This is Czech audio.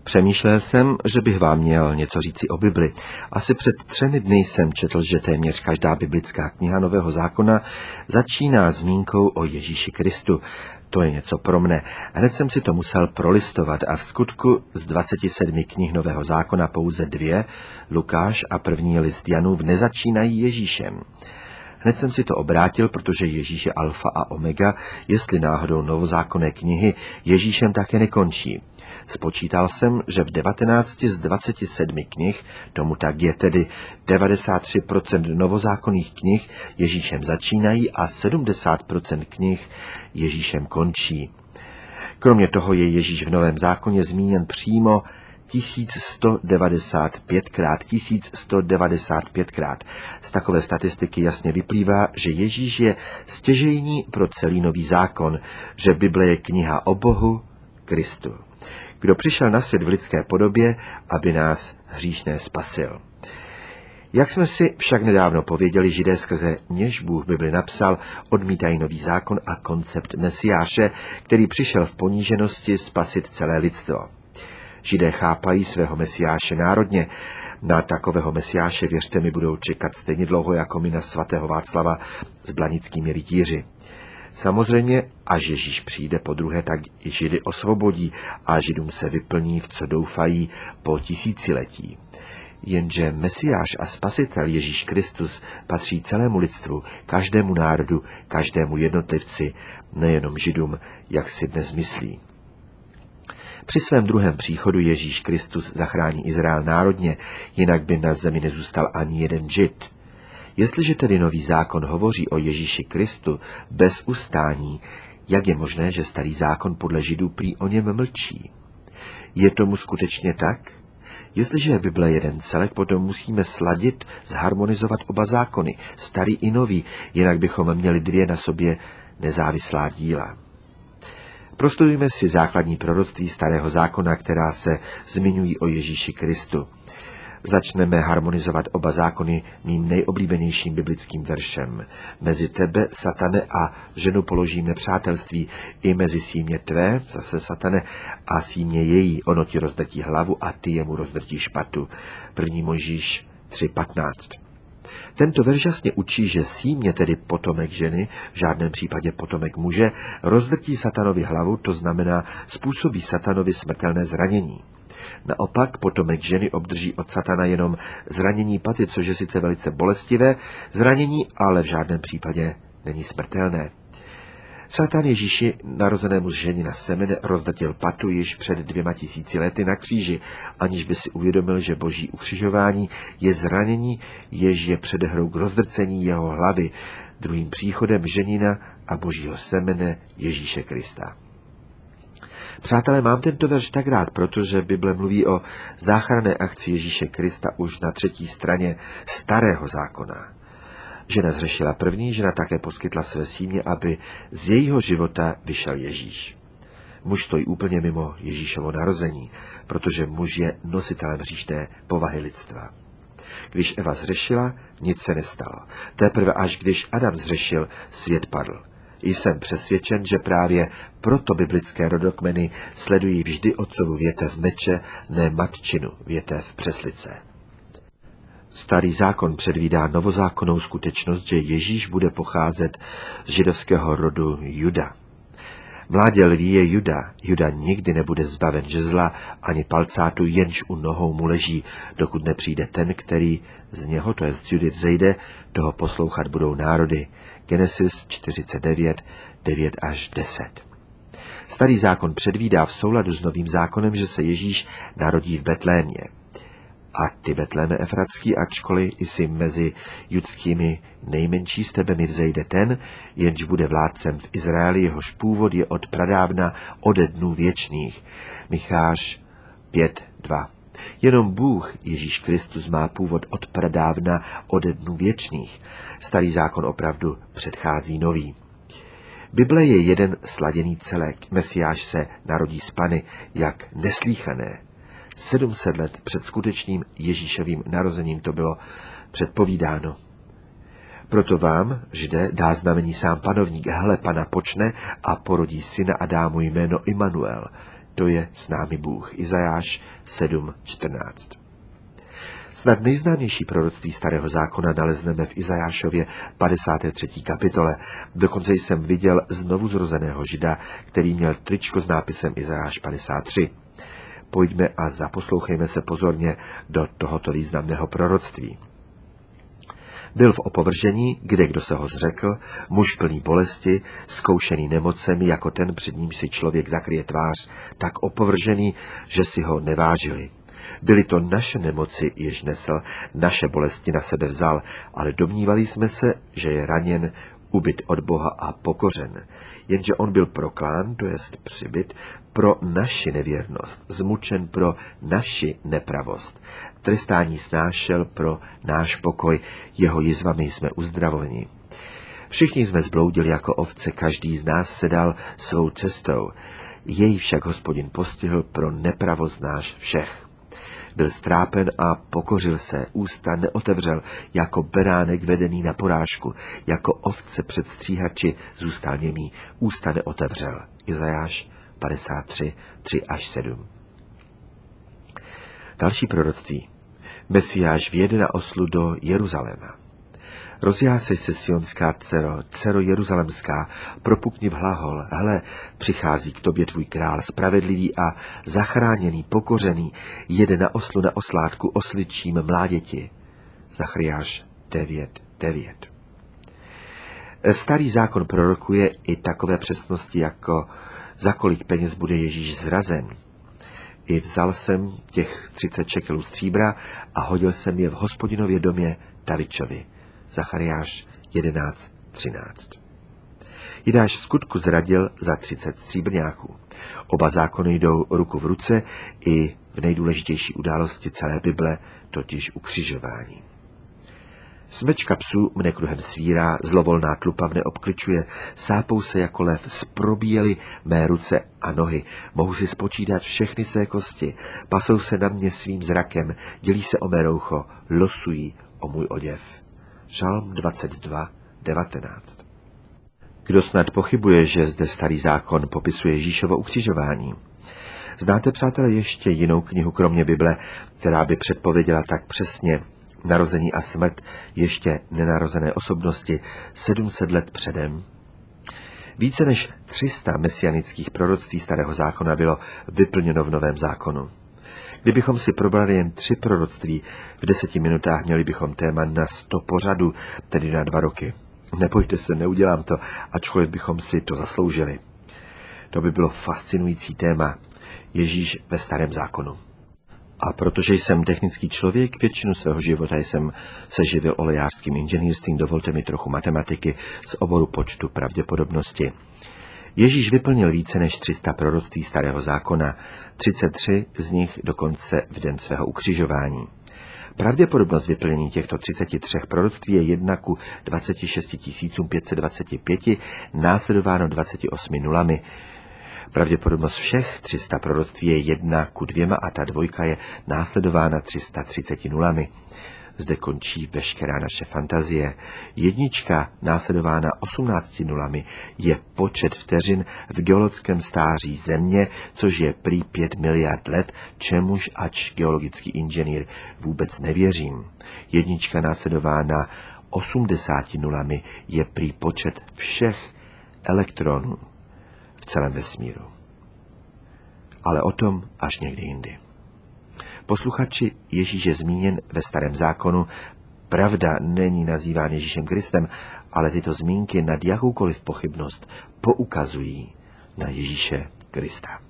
Přemýšlel jsem, že bych vám měl něco říci o Bibli. Asi před 3 dny jsem četl, že téměř každá biblická kniha Nového zákona začíná zmínkou o Ježíši Kristu. To je něco pro mne. Hned jsem si to musel prolistovat a v skutku z 27 knih Nového zákona pouze 2, Lukáš a 1. list Janův, nezačínají Ježíšem. Hned jsem si to obrátil, protože Ježíš je alfa a omega, jestli náhodou novozákonné knihy Ježíšem také nekončí. Spočítal jsem, že v 19 z 27 knih, tomu tak je, tedy 93% novozákonných knih Ježíšem začínají a 70% knih Ježíšem končí. Kromě toho je Ježíš v Novém zákoně zmíněn přímo 1195krát. Z takové statistiky jasně vyplývá, že Ježíš je stěžejní pro celý Nový zákon, že Bible je kniha o Bohu, Kristu, kdo přišel na svět v lidské podobě, aby nás hříšné spasil. Jak jsme si však nedávno pověděli, Židé, skrze něž Bůh Bibli napsal, odmítají Nový zákon a koncept Mesiáše, který přišel v poníženosti spasit celé lidstvo. Židé chápají svého Mesiáše národně. Na takového Mesiáše, věřte mi, budou čekat stejně dlouho jako my na svatého Václava s blanickými rytíři. Samozřejmě, až Ježíš přijde podruhé, tak i Židy osvobodí a Židům se vyplní, v co doufají po tisíciletí. Jenže Mesiáš a Spasitel Ježíš Kristus patří celému lidstvu, každému národu, každému jednotlivci, nejenom Židům, jak si dnes myslí. Při svém druhém příchodu Ježíš Kristus zachrání Izrael národně, jinak by na zemi nezůstal ani jeden Žid. Jestliže tedy Nový zákon hovoří o Ježíši Kristu bez ustání, jak je možné, že Starý zákon podle Židů prý o něm mlčí? Je tomu skutečně tak? Jestliže je Bible jeden celek, potom musíme sladit, zharmonizovat oba zákony, starý i nový, jinak bychom měli 2 na sobě nezávislá díla. Prostudujme si základní proroctví Starého zákona, která se zmiňují o Ježíši Kristu. Začneme harmonizovat oba zákony mým nejoblíbenějším biblickým veršem. Mezi tebe, Satane, a ženu položím nepřátelství, i mezi símě tvé, zase Satane, a símě její, ono ti rozdrtí hlavu a ty jemu rozdrtíš patu. 1. Mojžíš 3.15. Tento verš jasně učí, že símě, tedy potomek ženy, v žádném případě potomek muže, rozdrtí Satanovi hlavu, to znamená způsobí Satanovi smrtelné zranění. Naopak potomek ženy obdrží od Satana jenom zranění paty, což je sice velice bolestivé zranění, ale v žádném případě není smrtelné. Satan Ježíši, narozenému z ženina semene, rozdrtil patu již před 2000 lety na kříži, aniž by si uvědomil, že boží ukřižování je zranění, jež je předehrou k rozdrcení jeho hlavy, druhým příchodem ženina a božího semene Ježíše Krista. Přátelé, mám tento verš tak rád, protože Bible mluví o záchranné akci Ježíše Krista už na 3. straně Starého zákona. Žena zřešila první, žena také poskytla své símě, aby z jejího života vyšel Ježíš. Muž stojí úplně mimo Ježíšovo narození, protože muž je nositelem hříšné povahy lidstva. Když Eva zřešila, nic se nestalo. Teprve až když Adam zřešil, svět padl. Jsem přesvědčen, že právě proto biblické rodokmeny sledují vždy otcovu větev meče, ne matčinu větev přeslice. Starý zákon předvídá novozákonnou skutečnost, že Ježíš bude pocházet z židovského rodu Juda. Mládě lví je Juda. Juda nikdy nebude zbaven žezla ani palcátu, jenž u nohou mu leží, dokud nepřijde ten, který z něho, to je z Judy, vzejde, toho poslouchat budou národy. Genesis 49, 9 až 10. Starý zákon předvídá v souladu s Novým zákonem, že se Ježíš narodí v Betlémě. A ty, Betléme efratský, ačkoliv jsi mezi judskými nejmenší, z tebe mi vzejde ten, jenž bude vládcem v Izraeli, jehož původ je od pradávna, ode dnů věčných. Micháš 5.2. Jenom Bůh, Ježíš Kristus, má původ od pradávna, ode dnů věčných. Starý zákon opravdu předchází nový. Bible je jeden sladěný celek. Mesiáš se narodí z Panny jak neslýchané. 700 let před skutečným Ježíšovým narozením to bylo předpovídáno. Proto vám, Židé, dá znamení sám panovník, hle, Pana počne a porodí syna a dá mu jméno Immanuel. to je s námi Bůh. Izajáš 7:14. Snad nejznámější proroctví Starého zákona nalezneme v Izajášově 53. kapitole. Dokonce jsem viděl znovu zrozeného Žida, který měl tričko s nápisem Izajáš 53. Pojďme a zaposlouchejme se pozorně do tohoto významného proroctví. Byl v opovržení, kde kdo se ho zřekl, muž plný bolesti, zkoušený nemocemi, jako ten, před ním si člověk zakryje tvář, tak opovržený, že si ho nevážili. Byly to naše nemoci, jež nesl, naše bolesti na sebe vzal, ale domnívali jsme se, že je raněn, ubyt od Boha a pokořen. Jenže on byl proklán, to jest přibyt, pro naši nevěrnost, zmučen pro naši nepravost. Trestání snášel pro náš pokoj, jeho jizvami jsme uzdraveni. Všichni jsme zbloudili jako ovce, každý z nás se dal svou cestou. Jej však Hospodin postihl pro nepravost náš všech. Byl strápen a pokořil se, ústa neotevřel, jako beránek vedený na porážku, jako ovce před stříhači zůstal němý, ústa neotevřel. Izajáš 53, 3-7. Další proroctví. Mesiáš vjede na oslu do Jeruzaléma. Rozjásej se, sionská dcero jeruzalemská, propukni v hlahol, hle, přichází k tobě tvůj král, spravedlivý a zachráněný, pokořený, jede na oslu na oslátku osličím mláděti. Zachariáš 9:9. Starý zákon prorokuje i takové přesnosti, jako za kolik peněz bude Ježíš zrazen. I vzal jsem těch 30 šekelů stříbra a hodil jsem je v Hospodinově domě Davičovi. Zachariáš 11:13. Jidáš skutku zradil za 30 stříbrňáků. Oba zákony jdou ruku v ruce i v nejdůležitější události celé Bible, totiž ukřižování. Smečka psů mne kruhem svírá, zlovolná tlupa mne obkličuje, sápou se jako lev, zprobíjely mé ruce a nohy, mohu si spočítat všechny své kosti, pasou se na mě svým zrakem, dělí se o mé roucho, losují o můj oděv. Žalm 22:19. Kdo snad pochybuje, že zde Starý zákon popisuje Ježíšovo ukřižování? Znáte, přátelé, ještě jinou knihu kromě Bible, která by předpověděla tak přesně narození a smrt ještě nenarozené osobnosti 700 let předem? Více než 300 mesianických proroctví Starého zákona bylo vyplněno v Novém zákonu. Kdybychom si probrali jen 3 proroctví, v 10 minutách měli bychom téma na 100 pořadů, tedy na 2 roky. Nebojte se, neudělám to, ačkoliv bychom si to zasloužili. To by bylo fascinující téma. Ježíš ve Starém zákonu. A protože jsem technický člověk, většinu svého života jsem se živil olejářským inženýrstvím, dovolte mi trochu matematiky z oboru počtu pravděpodobnosti. Ježíš vyplnil více než 300 proroctví Starého zákona, 33 z nich dokonce v den svého ukřižování. Pravděpodobnost vyplnění těchto 33 proroctví je 1:26 525, následováno 28 nulami. Pravděpodobnost všech 300 proroctví je 1:2 a ta dvojka je následována 330 nulami. Zde končí veškerá naše fantazie. 1 následována 18 nulami je počet vteřin v geologickém stáří Země, což je prý 5 miliard let, čemuž ač geologický inženýr vůbec nevěřím. 1 následována 80 nulami je prý počet všech elektronů v celém vesmíru. Ale o tom až někdy jindy. Posluchači, Ježíš je zmíněn ve Starém zákonu, pravda není nazýván Ježíšem Kristem, ale tyto zmínky nad jakoukoliv pochybnost poukazují na Ježíše Krista.